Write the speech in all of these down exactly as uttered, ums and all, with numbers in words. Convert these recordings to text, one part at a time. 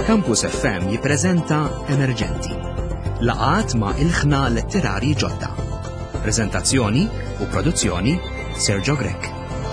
Campus F M jippreżenta Emerġenti. Laqgħat ma' ilħna letterarji ġodda. Preżentazzjoni u produzzjoni Sergio Grek.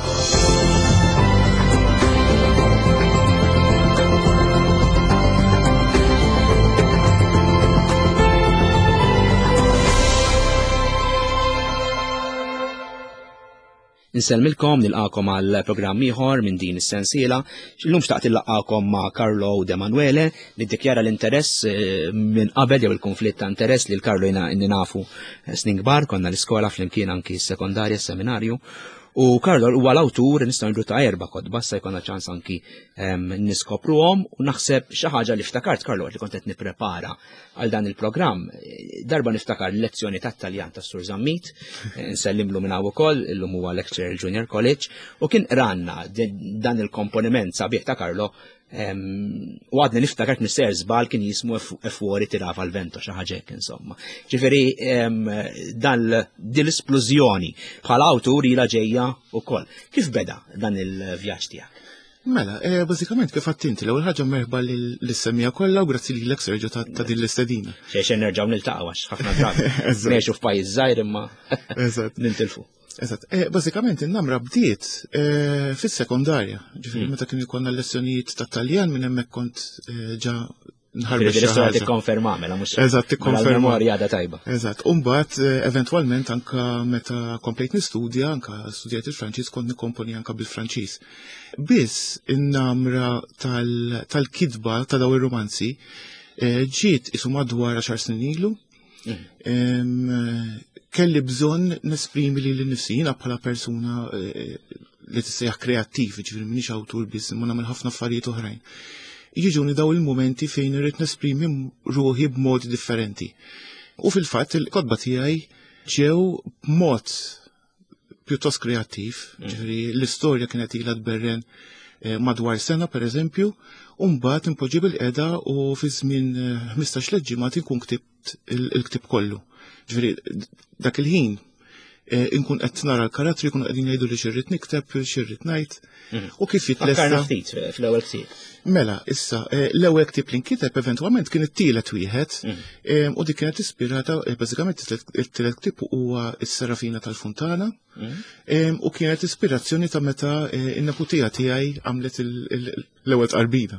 Nsellmilkom nilqakom għal programm ieħor minn din is-sensiela. Illum xtaqt illaqakom ma' Carlo De Manuele li ddikjara l-interess minn qabel jew il-konflitt ta' interess li l-Carlo inni nafu snin kbar, konna l-iskola flimkien anki s-sekondarja, s-seminarju. U Carlo huwa l-awtur nistgħu ngħidu ta' erba' kotba se jkollna ċans anki niskopruhom u naħseb xi ħaġa li ftakart Carlo li kont qed nipprepara għal dan il-programm. Darba niftakar l-lezzjoni ta' Taljan tas Sur Zammit, nsellimlu minn hawn ukoll, illum huwa lecturer Junior College, u kien ranna dan il-komponiment sabiħ ta' Carlo u għadni niftakart mis-ser żbal kien jismu fuori tirava l-vento xi ħaġa hekk insomma. Ġifieri dan din l-esplużjoni bħala awtur ilha ġejja wkoll. Kif beda dan il-vjaġġ tiegħek? Mela, bażikament kif għattinti l-ewwel ħaġa merħba lis-semmija kollha u grazzi lilek Sergio ta' din l-istedina. Xejn nerġgħu niltaqgħu għax ħafna drabi. Ngħixu f'pajjiż żgħir imma nintilfu. Eżatt, bażikament in-namra bdiet fis-sekondarja. Ġifieri meta kienu jkollna lezzjonijiet ta' Taljan minn hemmhekk kont ġa nħarbex xi ħaġa. Tikkonferma mela mhux. Eżatt, tikkonferma. Memorja għadha tajba. Eżatt, u mbagħad eventwalment anke meta komplejt nistudja, anke studjajt il-Franċiż kont nikkomponi anke bil-Franċiż. Biss in-namra tal-kitba ta' daw ir-romanzi ġiet isu madwar għaxar snin ilu. Kelli bżonn nesprimi li l-nifsi jiena bħala persuna li tissejjaħ kreattiv, ġifieri m'iniex awtur biss, imma nagħmel ħafna affarijiet oħrajn. Jiġuni daw il-momenti fejn irrid nesprimi ruħi b'modi differenti. U fil-fatt il-kotba tiegħi ġew b'mod pjuttost kreattiv, ġifieri l-istorja kienet ilha tberren madwar sena pereżempju, u mbagħad impoġġi bil-qiegħda u fi żmien ħmistax ġimgħat inkun ktibt il-ktib kollu. Ġifieri dak il-ħin inkun qed nara l-karattri jkunu qegħdin jgħidu li xirrid nikteb, xirrid ngħid u kif jitlesta. Fakkarna ftit fl-ewwel ktieb. Mela, issa l-ewwel ktieb li nkiteb eventwalment kien it-tielet wieħed u dik kienet ispirata bażikament it-tielet ktieb huwa s-Serafina tal-Funtana u kienet ispirazzjoni ta' meta in-neputija tiegħi għamlet l-ewwel qarbina.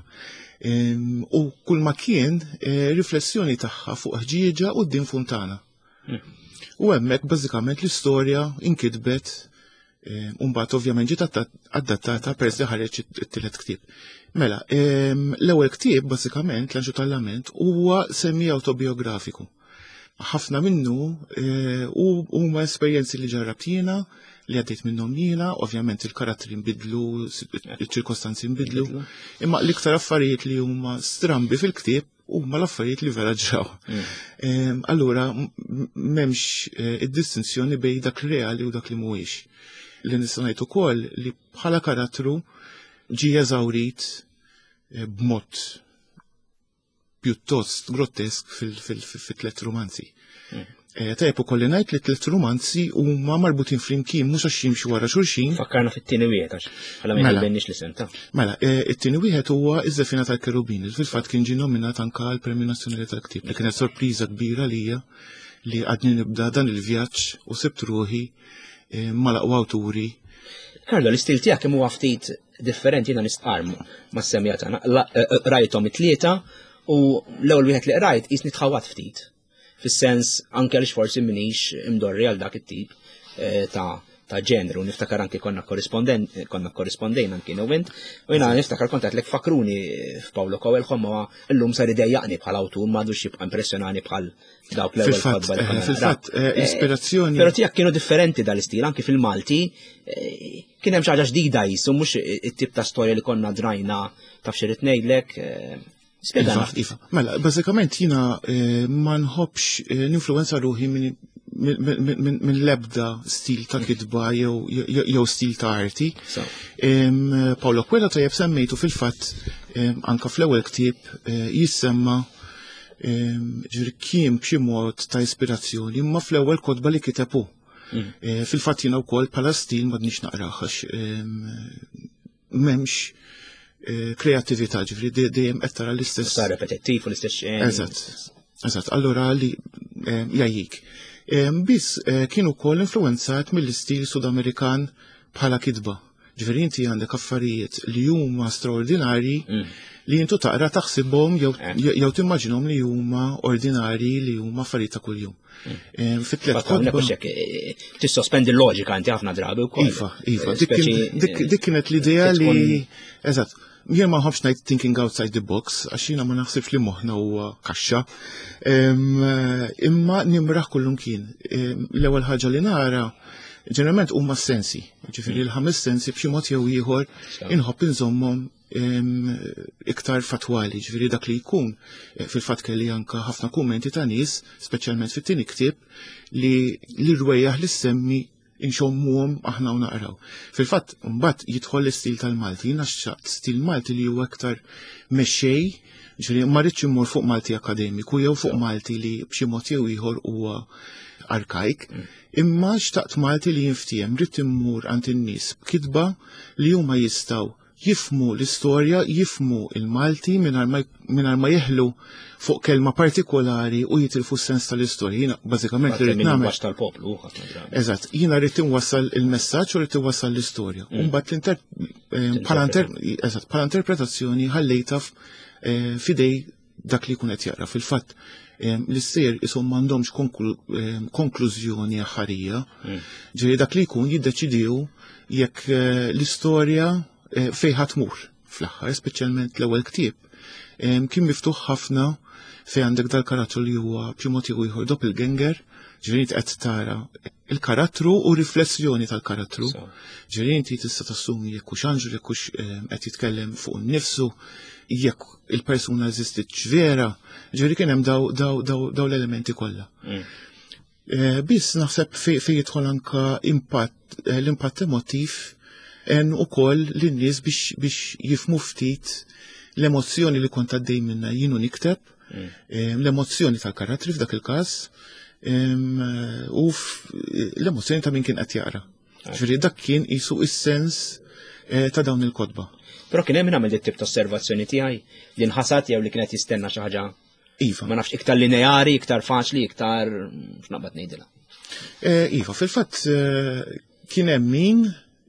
U kull ma kien riflessjoni tagħha fuq ħġieġa quddiem Funtana. U hemmhekk bażikament l-istorja inkitbet u mbagħad ovvjament ġiet adattata peress li ħareġ it-tielet ktieb. Mela, l-ewwel ktieb bażikament l-Anġu tal-Lament huwa semmi autobiografiku. Ħafna minnu huma esperjenzi li ġarrabt jiena, li għaddejt minnhom jiena, ovvjament il-karattri nbidlu, iċ-ċirkostanzi nbidlu, imma l-iktar affarijiet li huma strambi fil-ktieb huma l-affarijiet li vera ġraw. Allura m'hemmx id-distinzjoni bejn dak reali u dak li mhuwiex. Li nista' ngħid ukoll li bħala karattru ġie eżawrit b'mod pjuttost grotesk fil-tliet romanzi. Tajjeb ukoll ngħid li tliet romanzi huma marbutin flimkien mhux għax jimxu wara xulxin. Fakkarna fit-tieni wieħed għax bħala ma jħallbenniex li senta. Mela, it-tieni wieħed huwa Iż-Żefina tal-Kerubin, fil-fatt kien ġie nominat anke għall-Premju Nazzjonali tal-Ktieb li kienet sorpriża kbira lija li għadni nibda dan il-vjaġġ u sibt ruħi mal-aqwa awturi. Carlo, l-istil tiegħek kemm huwa ftit differenti jiena nistqar mas-semmija tagħna. Rajthom it-tlieta u l-ewwel wieħed li rajt qisni tħawat ftit. Fis-sens anke għaliex forsi minix imdorri għal dak it-tip ta' ta' ġenru, niftakar anke konna konna korrispondejn anke nowent, u jiena niftakar kont għedlek fakruni f'Pawlo Coelho ma llum sar idejjaqni bħal awtur m'għadux jibqa' impressjonani bħal dawk l-ewwel kotba li konna. Fil-fatt, ispirazzjoni. Però tiegħek kienu differenti dal-istil, anke fil-Malti kien hemm xi ħaġa ġdida jisu mhux it-tip ta' storja li konna drajna taf xi rid ngħidlek. Iva, iva. Mela, bażikament jiena ma nħobbx ninfluwenza ruħi minn l-ebda stil ta' kitba jew stil ta' arti. Pawlo Coelho tajjeb semmejtu fil-fatt anke fl-ewwel ktieb jissemma ġifieri kien b'xi mod ta' ispirazzjoni, imma fl-ewwel kotba li kiteb hu. Fil-fatt jiena wkoll bħala stil m'għadniex naqrah għax m'hemmx kreattività, ġifri dejjem qed tara l-istess. Sa repetittiv u l-istess xejn. Eżatt. Eżatt, allura li jajjik. Biss kienu wkoll influenzat mill-istil Sud-Amerikan bħala kidba. Ġifieri inti għandek affarijiet li huma straordinarji li intu taqra taħsibhom jew timmaġinhom li huma ordinarji li huma affarijiet ta' kuljum. Fit-tliet kodba. Tissospendi l-loġika inti ħafna drabi wkoll. Iva, iva, dik kienet l-idea li eżatt. Jien ma nħobbx ngħid thinking outside the box, għax jiena ma naħsibx li moħħna huwa kaxxa. Imma nimraħ kullum kien. L-ewwel ħaġa li nara ġeneralment huma s-sensi. Ġifieri l-ħames sensi b'xi mod jew ieħor inħobb inżommhom iktar fatwali, ġifieri dak li jkun fil-fatt kelli anke ħafna kummenti ta' nies, speċjalment fit-tieni ktieb, li li rwejjaħ li semmi inxommuhom aħna u naqraw. Fil-fatt mbagħad jidħol l-istil tal-Malti, jiena xtaqt stil Malti li huwa aktar mexxej, ġifieri ma rridx immur fuq Malti akademiku jew fuq Malti li b'xi mod jew ieħor huwa arkaik, imma xtaqt Malti li jinftiem, rrid immur għand in-nies b'kitba li huma jistgħu jifmu l-istorja, jifmu il-Malti mingħajr ma jeħlu fuq kelma partikolari u jitilfu s-sens tal-istorja. Jiena bażikament rrid nagħmel tal-poplu. Eżatt, jiena rrid inwassal il-messaġġ u rrid inwassal l-istorja. U mbagħad bħala interpretazzjoni ħallejta f'idej dak li jkun qed jaqra. Fil-fatt l-issier ishom m'għandhomx konklużjoni aħħarija, ġieli dak li jkun jiddeċidew jekk l-istorja fejn ħatmur fl-aħħar, speċjalment l-ewwel ktieb. Kien miftuħ ħafna fejn għandek dal-karattru li huwa b'xi mod jew ieħor doppelganger, ġifieri qed tara il-karattru u riflessjoni tal-karattru. Ġifieri inti tista' tassumi jekk hux anġel, jekk hux qed jitkellem fuq innifsu, jekk il-persuna eżistitx vera, ġifieri kien hemm daw l-elementi kollha. Biss naħseb fejn jidħol anke impatt l-impatt emotiv en ukoll lin-nies biex jifhmu ftit l-emozzjoni li kont għaddej minnha jienu nikteb, l-emozzjoni tal-karattri f'dak il-każ, u l-emozzjoni ta' min kien qed jaqra. Ġifieri dak kien qisu is-sens ta' dawn il-kotba. Però kien hemm min għamel dit-tip ta' osservazzjoni tiegħi li nħasat jew li kienet jistenna xi ħaġa. Iva. Ma nafx iktar lineari, iktar faċli, iktar x'naqbad ngħidilha. Iva, fil-fatt kien hemm min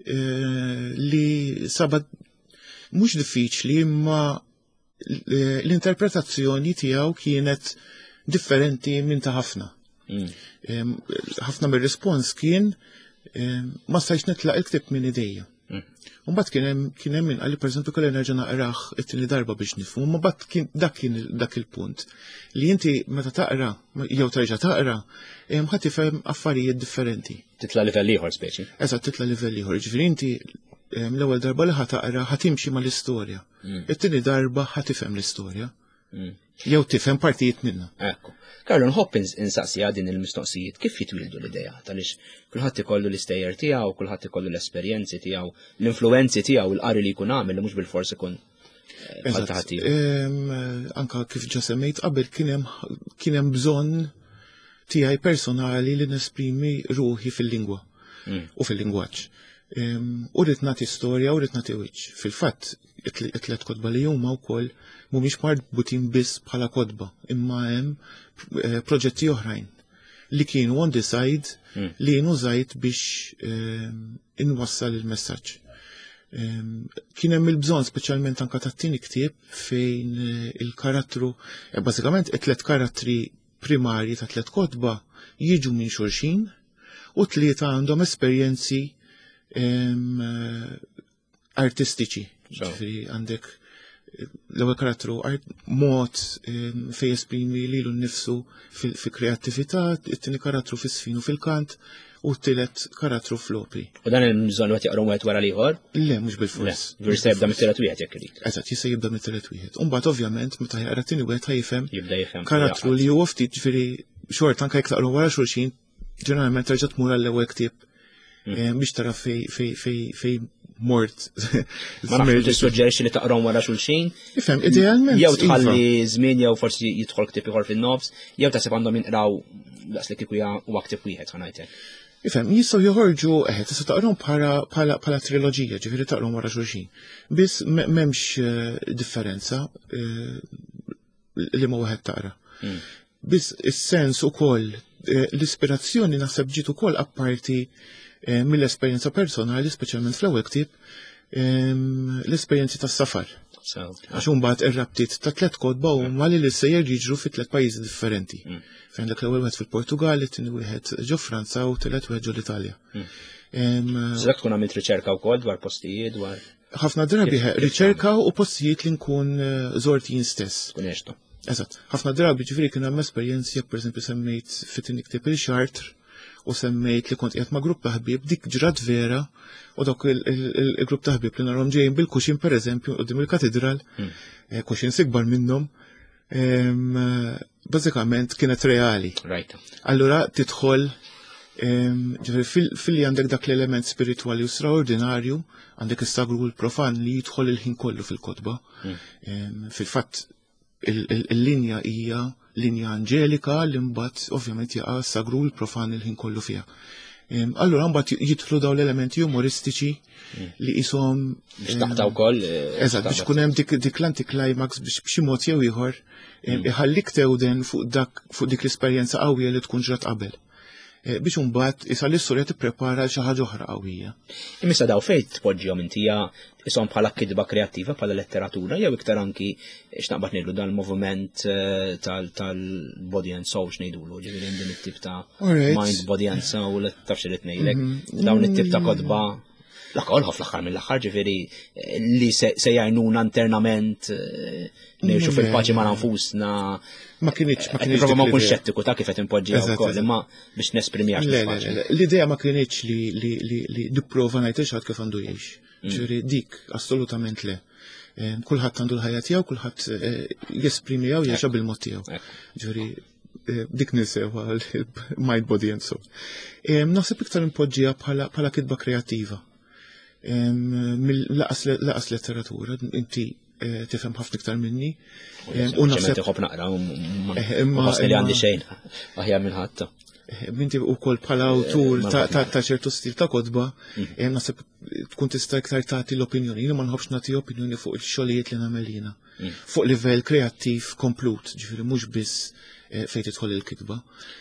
li sabat mhux diffiċli imma l-interpretazzjoni tiegħu kienet differenti minn ta' ħafna. Ħafna mir-rispons kien ma stajx nitlaq il-ktieb minn idejja. Mbagħad kien hemm kien hemm min qal pereżempju kelli nerġa' naqrah it-tieni darba biex nifhmu, ma mbagħad kien dak kien dak il-punt li inti meta taqra jew terġa' taqra ħadd tifhem affarijiet differenti. Titla' livell ieħor speċi. Eżatt titla' livell ieħor. Ġifieri inti l-ewwel darba li ħa taqra ħatimxi mal-istorja. It-tieni darba ħatifhem l-istorja. Jew tifhem partijiet minnha. Ekku. Carlo, nħobb insaqsija din il-mistoqsijiet, kif jitwildu l-idea? Talix kulħadd ikollu l-istejjer tiegħu, kulħadd ikollu l-esperjenzi tiegħu, l-influenzi tiegħu, l-qari li jkun għamel li mhux bil-fors ikun faltaħati. Anka kif ġa semmejt qabel kien hemm bżonn tiegħi personali li nesprimi ruħi fil-lingwa u fil-lingwaġġ. U rrid nagħti storja u rrid nagħti wiċċ. Fil-fatt it-tliet kotba li huma wkoll mhumiex marbutin biss bħala kotba, imma hemm proġetti oħrajn li kienu on the side li nużajt biex inwassal il-messaġġ. Kien hemm il-bżonn speċjalment anke tat-tieni ktieb fejn il-karattru, bażikament it-tliet karattri primarji ta' tliet kotba jiġu minn xulxin u tlieta għandhom esperjenzi artistiċi. Ġifieri għandek l-ewwel karattru mod fejn esprimi lilu nnifsu fi-kreattività, it-tieni karattru fis-sfin u fil-kant u t-tielet karattru fl-opri. U dan il-bżonn wieħed jaqrom wieħed wara l-ieħor? Le, mhux bil-fors. Jista' jibda mit-tielet wieħed jekk irid. Eżatt, jista' jibda mit-tielet wieħed. U mbagħad ovvjament meta jaqra t-tieni wieħed ħajfhem jibda jifhem karattru li huwa ftit ġifieri xort anke jekk taqru wara xulxin, ġeneralment terġa' tmur għall-ewwel ktieb biex tara fej mort. Ma nafx tissuġġerixxi li taqrom wara xulxin. Ifhem, idealment. Jew tħalli żmien jew forsi jidħol ktieb ieħor fin-nofs, jew tasib għandhom jinqraw daqs li kieku huwa ktieb wieħed ħa ngħidlek. Ifhem, jistgħu joħorġu eh tista' taqrhom bħala bħala bħala triloġija, ġifieri taqrhom wara xulxin. Biss m'hemmx differenza li ma wieħed taqra. Biss is-sens ukoll l-ispirazzjoni naħseb ġiet ukoll apparti mill-esperjenza personali, speċjalment fl-ewwel ktieb, l-esperjenzi tas-safar. Għax mbagħad ir-rabtiet ta' tliet kodba huma li l-sejjer jiġru fi tliet pajjiżi differenti. Fejn dak l-ewwel wieħed fil-Portugal, it-tieni wieħed ġo Franza u tielet wieħed ġo l-Italja. Żek tkun għamilt riċerka wkoll dwar postijiet dwar. Ħafna drabi riċerka u postijiet li nkun żort jien stess. Tkun għextu. Eżatt. Ħafna drabi ġifieri kien hemm esperjenzi jekk pereżempju semmejt fit-tieni ktieb il-Chartres u semmejt li kont qiegħed ma' grupp ta' ħbieb, dik ġrat vera u dak il-grupp ta' ħbieb li narhom ġejjin bil-kuxin pereżempju qudiem il-katedral, kuxin sikbar minnhom, bażikament kienet reali. Allura tidħol fil-li għandek dak l-element spiritwali u straordinarju, għandek is-sagru u l-profan li jidħol il-ħin kollu fil-kotba. Fil-fatt il-linja hija linja anġelika li mbagħad ovvjament jaqa' sagru l-profan il-ħin kollu fiha. Allura mbagħad jidħlu dawn l-elementi umoristiċi li qishom xtaqta wkoll. Eżatt, biex tkun hemm dik l-anticlimax biex b'xi mod jew ieħor iħallik tewden fuq dak fuq dik l-esperjenza qawwija li tkun ġrat qabel. Biex mbagħad isa l-istorja tipprepara xi ħaġa oħra qawwija. Imissa daw fejn tpoġġihom intija ishom bħala kidba kreattiva bħala letteratura jew iktar anki x'naqbad ngħidlu dan il-moviment tal-body and soul x'ngħidulu, ġifieri din it-tip ta' mind, body and soul, taf xi rid ngħidlek. Dawn it-tip ta' kodba l-aħħar fl-aħħar mill-aħħar ġifieri li se jgħinuna internament ngħixu fil-paċi ma' nfusna. Ma kienx ma kienx ma nkun xettiku ta' kif qed impoġġiha wkoll imma biex nesprimiha. L-idea ma kienx li li nipprova ngħid il kif għandu jgħix. Ġifieri dik assolutament le. Kulħadd għandu l-ħajja tiegħu, kulħadd jesprimiha u jgħixha bil-mod tiegħu. Ġifieri dik nisewha mind, body and soul. Naħseb iktar impoġġiha bħala kitba kreattiva. Laqas letteratura, inti tifhem ħafna iktar minni. U naħseb iħobb naqra ma li għandi xejn aħjar minn ħadd. Minti wkoll bħala awtur ta' ċertu stil ta' kodba, naħseb tkun tista' iktar tagħti l-opinjoni. Jiena ma nħobbx nagħti opinjoni fuq il-xogħlijiet li nagħmel jiena. Fuq livell kreattiv komplut, ġifieri mhux biss fejn tidħol il-kitba.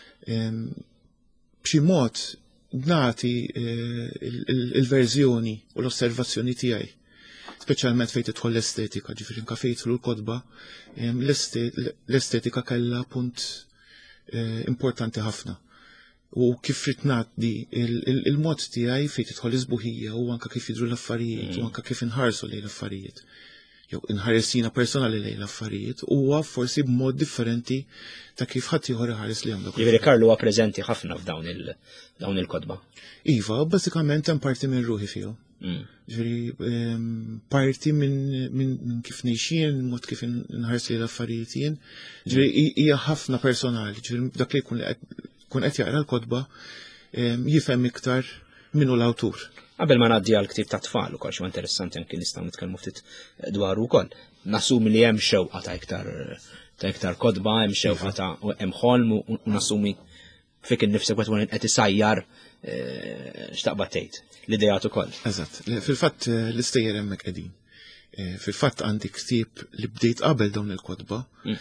B'xi mod nagħti il-verżjoni u l-osservazzjoni tiegħi. Speċjalment fejn tidħol l-estetika, ġifieri anke fejn tidħol il-kodba, l-estetika kellha punt importanti ħafna. U kif rid ngħaddi il-mod tiegħi fejn tidħol l-isbuħija u anke kif jidhru l-affarijiet u anke kif inħarsu lejn l-affarijiet. Jew inħaresina personali lejn l-affarijiet huwa forsi b'mod differenti ta' kif ħadd ieħor iħares li għandu. Jiġifieri Karlu huwa preżenti ħafna f'dawn il-kodba. Iva, bażikament hemm parti minn ruħi fihom. Ġifieri parti minn kif ngħixien, mod kif inħares lejn l-affarijiet jien. Ġifieri hija ħafna personali, ġifieri dak li jkun qed jaqra l-kodba jifhem iktar minnu l-awtur. Qabel ma ngħaddi għal ktib ta' tfal ukoll xi interessanti anke nistgħu nitkellmu ftit dwaru wkoll. Nassumi li hemm xewqa ta' iktar ta' iktar kodba, hemm xewqa ta' hemm ħolm u nassumi fik innifsek wet qed isajjar x'taqbad tgħid l-idejat ukoll. Eżatt, fil-fatt l-istejjer hemmhekk qegħdin. Fil-fatt għandi ktieb li bdejt qabel dawn il-kodba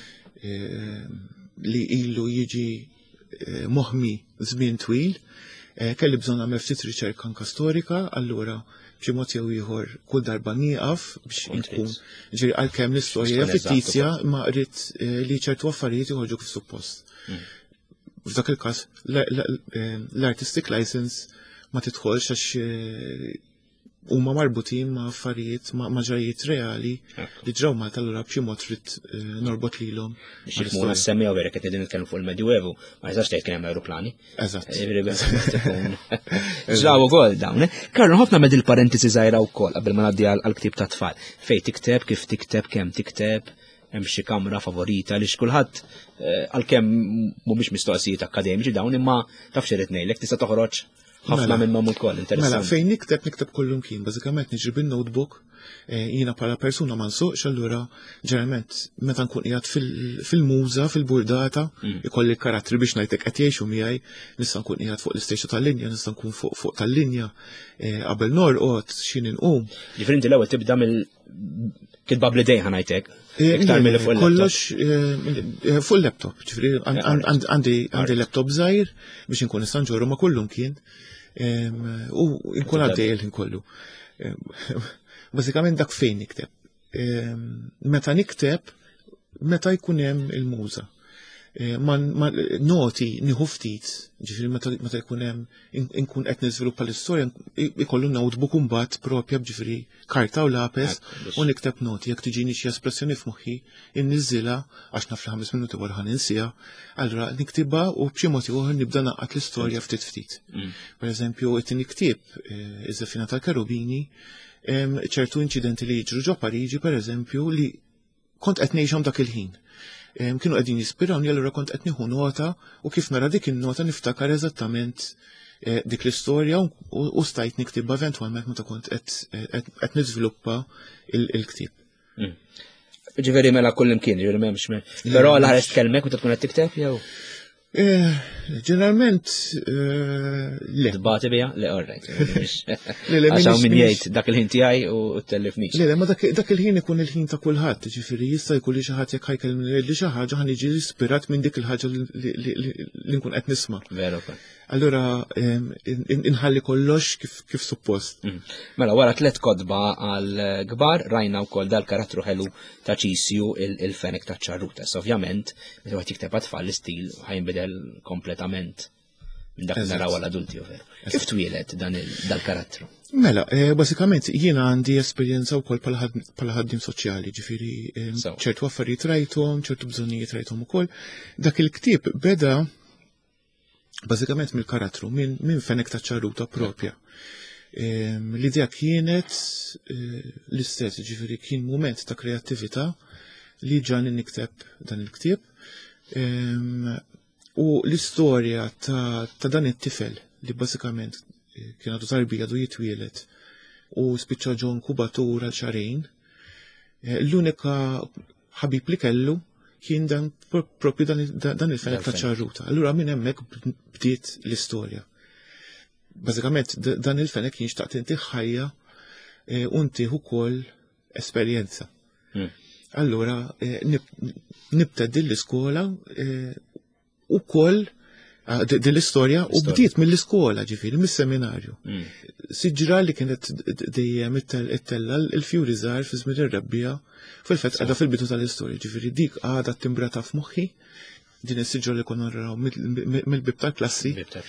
li ilu jiġi moħmi żmien twil. Kelli bżonn nagħmel ftit riċerka anke storika, allura b'xi mod jew ieħor kull darba nieqaf biex inkun ġieri għalkemm l-istorja fittizja ma qrid li ċertu affarijiet joħorġu kif suppost. F'dak il-każ l-artistic license ma tidħolx għax huma marbutin ma' affarijiet ma' ġrajiet reali li ġraw Malta allura b'xi mod trid norbot lilhom. Biex jifhmu semmew vera qed qegħdin nitkellmu fuq il-Medjuevu, ma jistax tgħid kien hemm ajruplani. Eżatt. Ġraw ukoll dawn. Karlu ħafna med il-parentesi żgħira wkoll qabel ma ngħaddi għall-ktib ta' tfal. Fejn tikteb, kif tikteb, kemm tikteb, hemm xi kamra favorita li x'kulħadd għalkemm mhumiex mistoqsijiet akademiċi dawn imma taf xi rid ngħidlek tista' toħroġ ħafna minnhom ukoll Mela, interessanti. fejn nikteb nikteb kollum kien, bażikament niġri bin-notebook, jiena bħala persuna ma nsuqx, allura ġeneralment meta nkun qiegħed fil-muża, fil-burdata, ikolli karattri biex ngħidlek qed jgħixu miegħi, nista' nkun qiegħed fuq l-istejxu tal-linja, nista' nkun fuq fuq tal-linja qabel norqod x'in inqum. Ġifieri inti l-ewwel tibda mill kitba bl-idej ħanajtek. Iktar milli fuq kollox fuq il-laptop, ġifieri għandi laptop żgħir biex inkun nista' nġorru ma' kullum kien u nkun għaddej il-ħin kollu. Bażikament dak fejn nikteb. Meta nikteb, meta jkun hemm il-muża. Noti nieħu ftit, ġifieri meta jkun hemm inkun qed niżviluppa l-istorja ikollu notebook imbagħad propja b'ġifieri karta u lapes u nikteb noti jekk tiġini xi espressjoni f'moħħi inniżilha għax naf li ħames minuti wara ħaninsiha, allura niktibha u b'xi mod ieħor nibda naqgħad l-istorja ftit ftit. Pereżempju it-tieni ktieb Iż-Żaffina tal-Karubini ċertu inċidenti li jiġru ġo Pariġi pereżempju li kont qed ngħixhom dak il-ħin. Kienu qegħdin jispirawni allura kont qed nieħu nota u kif nara dik in-nota niftakar eżattament dik l-istorja u stajt niktibha eventwalment meta kont qed niżviluppa il-ktieb. Ġifieri mela kull imkien, ġifieri m'hemmx. Però l-ħares tkellmek meta tkun qed tikteb jew? Ġeneralment le. Tbati biha? Le orrejt. Għax hawn min jgħid dak il-ħin tiegħi u tellifnix. Le, ma dak il-ħin ikun il-ħin ta' kulħadd, ġifieri jista' jkun li xi ħadd jekk ħajkellem li xi ħaġa ħan jiġi ispirat minn dik il-ħaġa li nkun qed nisma'. Veru wkoll. Allura inħalli kollox kif suppost. Mela wara tliet kodba għal kbar rajna wkoll dal-karattru ħelu ta' Ċisju il-fenek ta' Ċarrutas. Ovvjament, meta wieħed jikteb għat-tfal l-istil ħajnbidel kompletament minn dak li naraw għal-adulti veru. Kif twieled dan dal-karattru? Mela, basikament jiena għandi esperjenza wkoll bħala ħaddim soċjali, ġifieri ċertu affarijiet rajthom, ċertu bżonnijiet rajthom ukoll. Dak il-ktieb beda bażikament mill-karattru, minn fenek ta' Ċarruta propja. L-idea kienet l-istess, ġifieri kien mument ta' kreattività li ġani nikteb dan il-ktieb. U l-istorja ta' dan it-tifel li bażikament kien għadu tarbija du jitwielet u spiċċa ġo inkubatur għal xarejn, l-unika ħabib li kellu kien dan propju dan il-fenek ta' Ċarruta. Allura minn hemmhekk bdiet l-istorja. Bażikament dan il-fenek kien xtaqt inti ħajja u ntieħu ukoll esperjenza. Allura nibda din l-iskola ukoll din l-istorja u bdiet mill-iskola ġifieri mis-seminarju. Siġra li kienet dejjem it-tella l-fjuri żgħar fi żmien ir-rebbija fil-fatt għadha fil-bidu tal-istorja, ġifieri dik għadha timbrata f'moħħi din is-siġra li konna naraw mill-bib tal-klassi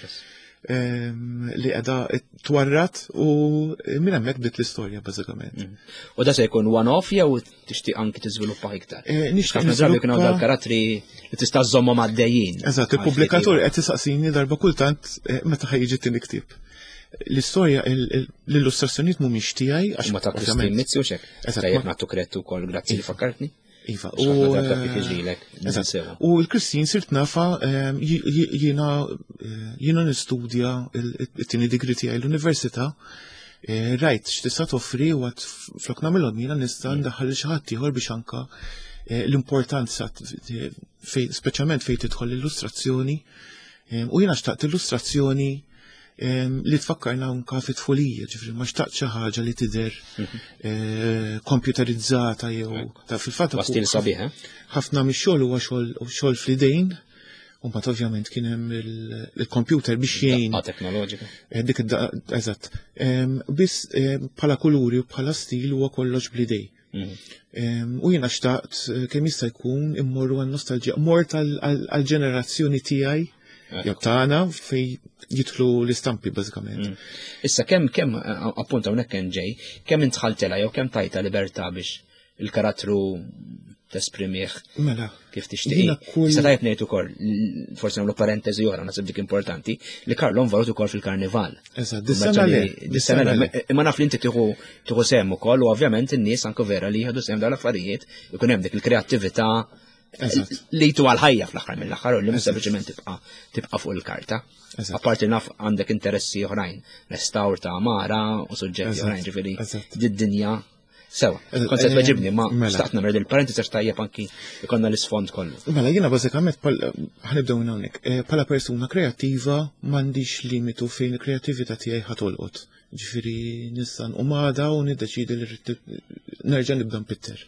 li qiegħda twarrat u minn hemmhekk bdiet l-istorja bażikament. U da se jkun one-off jew tixtieq anke tiżviluppa iktar? Nixtieq niżraw kienu dal-karattri li tista' żommhom għaddejjin. Eżatt, il-pubblikatur qed isaqsini darba kultant meta ħajjiġi tieni ktieb. L-istorja, l-illustrazzjonijiet mhumiex tiegħi għax ma ta' Kristin Mizzi u xek. Tajjeb nagħtu kredtu wkoll grazzi li fakkartni. Iva, u l-Kristin sirt nafa jiena nistudja it-tieni degree tiegħi l-università rajt x'tista' toffri u għad flok nagħmilhom jiena nista' ndaħħal xi ħadd ieħor biex anke l-importanza speċjalment fejn tidħol l-illustrazzjoni u jiena xtaqt illustrazzjoni li tfakkarna anke fit-tfulija, ġifri ma xtaqt xi ħaġa li tidher kompjuterizzata jew ta' fil-fatt stil sabiħ. Ħafna mix-xogħol huwa xogħol fl-idejn u mbagħad ovvjament kien hemm il-kompjuter biex jgħin. Teknoloġika. Dik eżatt. Biss bħala kuluri u bħala stil huwa kollox bl-idej. U jiena xtaqt kemm jista' jkun immorru għan-nostalġija mort għall-ġenerazzjoni tiegħi jew tagħna fej jidħlu l-istampi bażikament. Issa kemm kemm appunt hawnhekk kien ġej, kemm intħaltilha jew kemm tajta libertà biex il-karattru tesprimih kif tixtieq. Issa tajjeb ngħid ukoll, forsi nagħmlu parentesi oħra naħseb dik importanti, li Karlo involut ukoll fil-karnival. Eżatt, dis-sena imma naf li inti tieħu tieħu sehem ukoll u ovvjament in-nies anke vera li jieħdu sehem dawn l-affarijiet ikun hemm dik il-kreattività li tu għal-ħajja fl-aħħar mill-aħħar u li mhux sempliċement tibqa' tibqa' fuq il-karta. Apparti naf għandek interessi oħrajn, restawr ta' mara u suġġetti oħrajn ġifieri d-dinja. Sewa, konset veġibni, ma staqtna mred il-parentesi għax tajjeb anki ikonna l-isfond kollu. Mela, jiena bażikament ħanibdew minn hawnhekk. Bħala persuna kreattiva m'għandix limitu fejn il-kreattività tiegħi ħatolqot. Ġifieri nista' nqum għada u niddeċidi li nerġa' nibda npitter.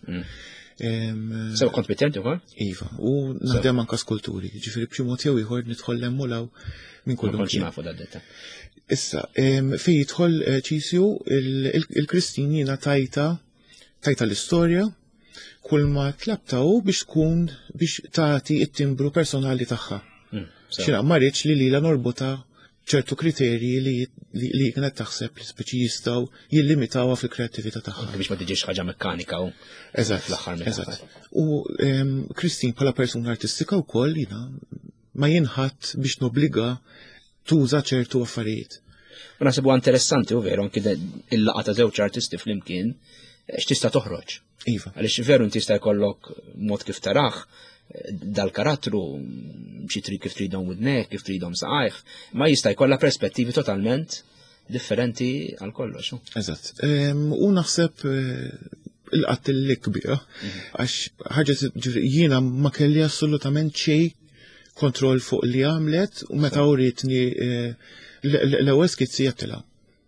Sewa kont pittert ukoll? Iva, u naħdem anke skulturi, ġifieri b'xi mod jew ieħor nidħol emmulaw minn kollu. Ma nafu dal-detta. Issa, fejn jidħol Ċisju, il-Kristin jiena tajta tajta l-istorja, kull ma tlabtaw biex tkun biex tagħti t-timbru personali tagħha. Xina ma rridx li lila norbota ċertu kriterji li kienet taħseb li speċi jistgħu jillimitawha fil-kreattività tagħha. Biex ma tiġix ħaġa mekkanika u fl-aħħar mill-aħħar. U Kristin bħala persuna artistika wkoll jiena ma jinħadd biex nobbliga tuża ċertu affarijiet. U naħseb huwa interessanti u veru anke il-laqgħa ta' żewġ artisti flimkien x'tista' toħroġ. Iva. Għaliex veru inti tista' jkollok mod kif taraħ dal-karattru xi trid kif tridhom widnek, kif tridhom saqajh, ma jista' jkollha perspettivi totalment differenti għal kollox. Eżatt. U naħseb il-qatt il-kbira għax ħaġa jiena ma kelli assolutament xejn kontroll fuq li għamlet u meta uritni l-ewwel skizzi jattilha.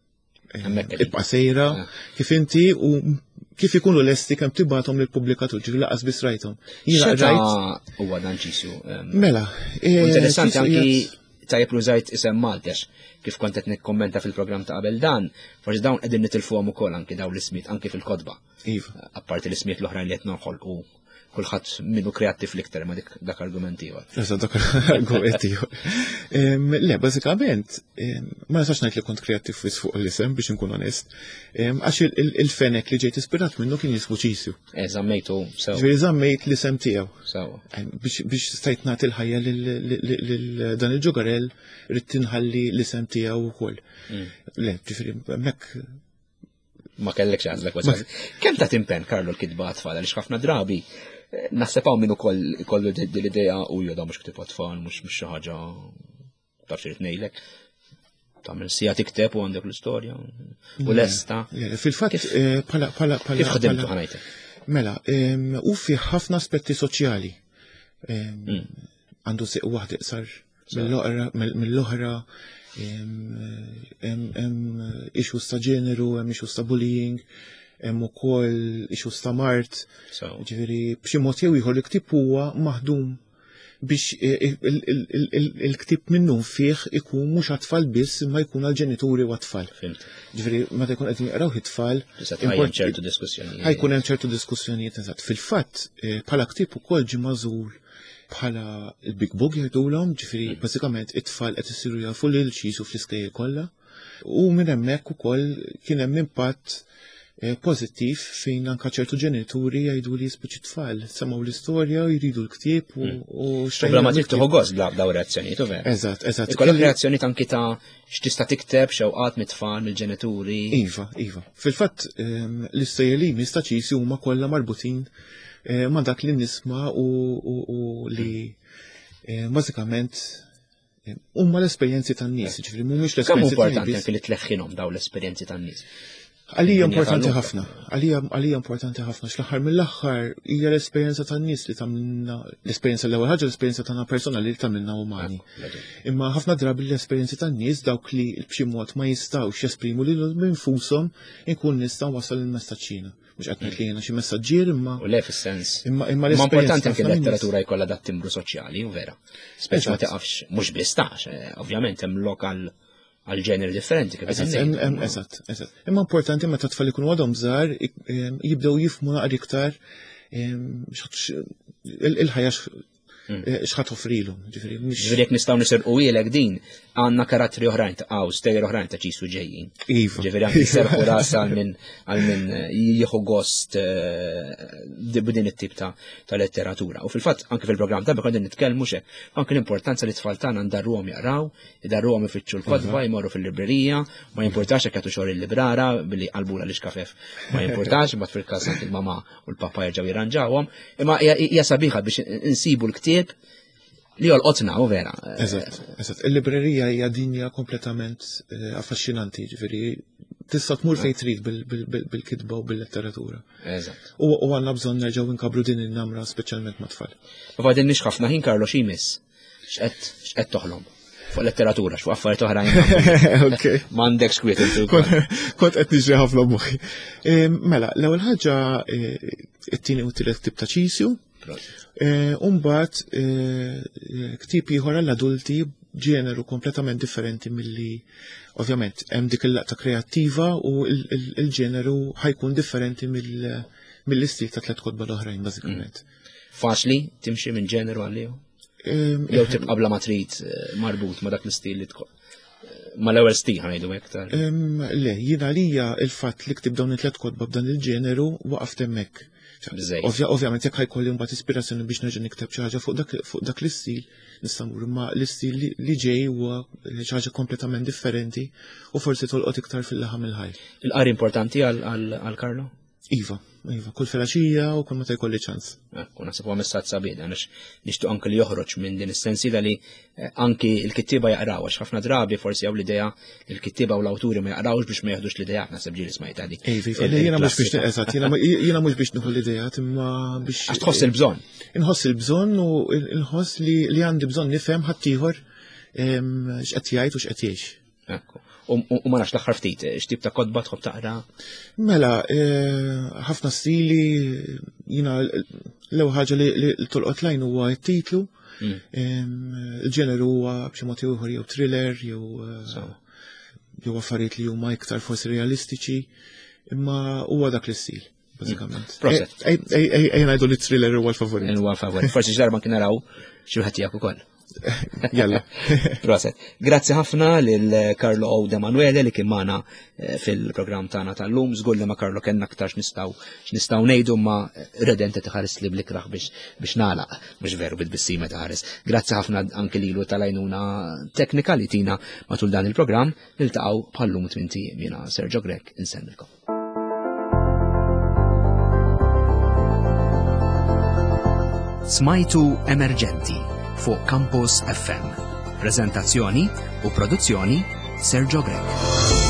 Ibqa' sejra kif inti u kif ikunu lesti kemm tibgħathom lill-pubblikatur ġifieri laqas biss rajthom. Jiena rajt huwa dan Ċisju. Mela. Interessanti anki tajjeb użajt isem Maltex kif kont qed nikkommenta fil-programm ta' qabel dan, forsi dawn qegħdin nitilfuhom ukoll anki dawn l-ismiet anki fil-kotba. Iva. Apparti l-ismiet l-oħrajn li qed noħolqu kulħadd minnu kreattiv l-iktar ma dik dak argumenti ieħor. Esa dak argumenti ieħor. Le, bażikament, ma nistax ngħid li kont kreattiv wis fuq l-isem biex inkun onest, għax il-fenek li ġejt ispirat minnu kien jismu Ċisju. Żammejtu sew. Ġifieri żammejt l-isem tiegħu. Sew. Biex stajt nagħti l-ħajja lil dan il-ġugarell rid tinħalli l-isem tiegħu wkoll. Le, ġifieri hemmhekk ma kellekx għażlek wasal. Kemm ta' timpen Karlo l-kitba tfal għaliex ħafna drabi naħsepaw minn ukoll ikollu l-idea u joda mhux ktib tfal mhux mhux xi ħaġa taf xi ngħidlek. Tagħmel sija tikteb u għandek l-istorja u lesta. Fil-fatt bħala bħala bħala kif ħadimtu ħanajtek? Mela, u fih ħafna aspetti soċjali. Għandu siq waħd iqsar mill-oħra, hemm issues ta' ġeneru, hemm issues ta' bullying, hemm ukoll issues ta' mart. Ġifieri b'xi mod jew ieħor il-ktieb huwa maħdum biex il-ktib minnu fih ikun mhux għat-tfal biss imma jkun għal-ġenituri u għat-tfal. Ġifieri meta jkun qed jinqraw it-tfal ħajkun ċertu diskussjonijiet. Ħajkun hemm ċertu diskussjonijiet eżatt. Fil-fatt bħala ktib ukoll ġie magħżul bħala il-Big Book jgħidulhom, ġifieri bażikament it-tfal qed isiru jafu lil Ċisju fl-iskejjel kollha. U minn hemmhekk ukoll kien hemm impatt pożittiv fejn anke ċertu ġenituri jgħidu li speċi tfal semgħu l-istorja jridu l-ktieb u xejn. Ma tieħu gost dawn reazzjonijiet u ver. Eżatt, eżatt. Ikollok reazzjonijiet anki ta' x'tista' tikteb xewqat mit-tfal mill-ġenituri. Iva, iva. Fil-fatt l-istorja li mista Ċisju huma kollha marbutin ma' dak li nisma' u li bażikament huma l-esperjenzi tan-nies, ġifieri mhumiex l-esperjenzi tan-nies. Kemm importanti anke li tleħħinhom dawn l-esperjenzi tan-nies. Għalija importanti ħafna, għalija importanti ħafna, x'l-aħħar mill-aħħar hija l-esperjenza tan-nies li tagħmilna l-esperjenza l-ewwel ħaġa l-esperjenza tagħna personali li tagħmilna umani. Imma ħafna drabi l-esperjenzi tan-nies dawk li b'xi mod ma jistgħux jesprimu lilhom minfushom inkun nistgħu wasal il-messaġġina. Mhux qed ngħid li jiena xi messaġġier imma u le fis-sens. Imma Ma importanti anke l-letteratura jkollha dat timbru soċjali u vera. Speċi ma taqafx mhux biss tax, ovvjament hemm lokal għal ġeneri differenti kif eżatt, eżatt. Imma importanti meta tfal ikunu għadhom żgħar jibdew jifhmu naqra iktar il-ħajja x'ħadd offrilhom. Ġifieri mhix. Ġifieri jekk nistgħu nisirqu ilek din għandna karattri oħrajn ta' għaw stejjer oħrajn ta' ċisu ġejjin. Iva. Ġifieri anke serħu ras għal min għal min jieħu gost b'din it-tip ta' letteratura. U fil-fatt anke fil-programm ta' qegħdin nitkellmu x'hekk anke l-importanza li tfal tagħna ndarruhom jaqraw, idarruhom ifittxu l-kodba, jmorru fil-librerija, ma jimpurtax jekk jagħtu xogħol il-librara billi qalbula li xkafef. Ma jimpurtax imbagħad fil-każ il-mama u l-papa jerġgħu jirranġawhom, imma hija sabiħa biex insibu l-ktieb li jolqotna u vera. Eżatt, eżatt. Il-librerija hija dinja kompletament affaxxinanti, ġifieri tista' tmur fejn trid bil-kitba u bil-letteratura. Eżatt. U għandna bżonn nerġgħu inkabru din in-namra speċjalment mat-tfal. U għadin nix ħafna ħin Karlo x'imiss. X'qed toħlom fuq letteratura, fuq affarijiet oħrajn. Okay. M'għandekx kwiet intu. Kont qed niġri ħafna moħħi. Mela, l-ewwel ħaġa it-tieni u tielet tip ta' ċisju. Umbat ktib ieħor għall-adulti ġeneru kompletament differenti milli ovvjament hemm dik il-laqta kreattiva u il-ġeneru ħajkun differenti mill-istil ta' tliet kotba l-oħrajn bażikament. Faċli timxi minn ġeneru għalihom? Jew tibqa' bla ma trid marbut ma dak l-istil li tkun ma l-ewwel stil ħanejdu hekk. Le, jiena għalija il-fatt li ktib dawn it-tliet kotba b'dan il-ġeneru waqaft hemmhekk. Ovvjament jekk ħajkolli mbagħad ispirazzjoni biex nerġa' nikteb xi ħaġa fuq dak l-istil nista' nmur, imma l-istil li ġej huwa xi ħaġa kompletament differenti u forsi tolqot iktar fil-laħam il-ħaj. Il-qari importanti għal Karlo? Iva, iva, kull filgħaxija u kull meta jkolli ċans. Kun naħseb huwa messaġġ sabiħ għax nixtieq anke li joħroġ minn din is-sensiela li anki l-kittieba jaqraw għax ħafna drabi forsi hawn l-idea li l-kittieba u l-awturi ma jaqrawx biex ma jeħdux l-idejat naħseb ġieli smajt għadi. Jiena mhux biex eżatt, jiena mhux biex nieħu l-idejat imma biex. Għax tħoss il-bżonn. Inħoss il-bżonn u inħoss li għandi bżonn nifhem ħaddieħor x'qed jgħid u x'qed jgħix. U ma nafx l-aħħar ftit, x'tip ta' kotba tħobb taqra? Mela, ħafna stili, jiena l-ewwel ħaġa li tolqot lajn huwa t-titlu, il-ġeneru huwa b'xi mod ieħor jew thriller jew jew affarijiet li huma iktar forsi realistiċi, imma huwa dak l-istil. Bażikament. Ejja ngħidu li thriller huwa l-favorit. Huwa l-favorit. Forsi ġarba kien naraw xi wieħed tiegħek ukoll. Jalla. Proset. Grazzi ħafna lil Karlo O. Demanuele li kien magħna fil-programm tagħna tal-lum. Żgur li ma' Karlo kellna aktar x'nistgħu x'nistgħu ngħidu ma redenta tiħares li blikraħ biex biex nagħlaq mhux veru bit-bissima taħares. Grazzi ħafna anke lilu tal-għajnuna teknika li tina matul dan il-programm niltaqgħu bħallum tminti jiena Sergio Grek insemmilkom. Smajtu Emerġenti fuq Campus F M. Prezentazzjoni u produzzjoni Sergio Grek.